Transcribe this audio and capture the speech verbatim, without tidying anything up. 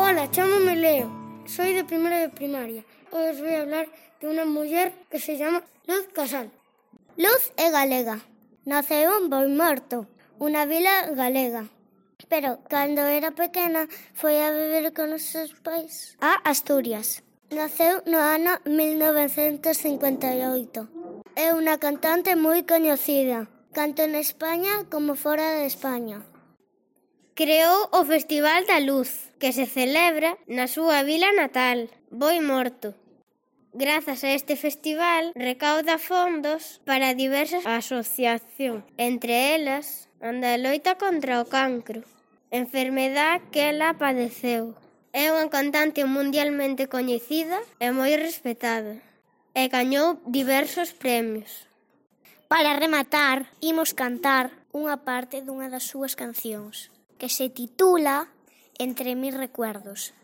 Hola, chámome Leo. Soy de primero de primaria. Hoy os voy a hablar de una muller que se llama Luz Casal. Luz é galega. Naceu en Boimorto, unha vila galega. Pero, cando era pequena, foi a vivir con os seus pais a Asturias. Naceu no ano mil novecentos cincuenta e oito. É unha cantante moi coñecida, tanto en España como fora de España. Creou o Festival da Luz, que se celebra na súa vila natal, Boimorto. Grazas a este festival, recauda fondos para diversas asociacións, entre elas, a da loita contra o cancro, enfermedad que ela padeceu. É unha cantante mundialmente coñecida e moi respetada, e gañou diversos premios. Para rematar, imos cantar unha parte dunha das súas cancións, que se titula Entre mis recuerdos.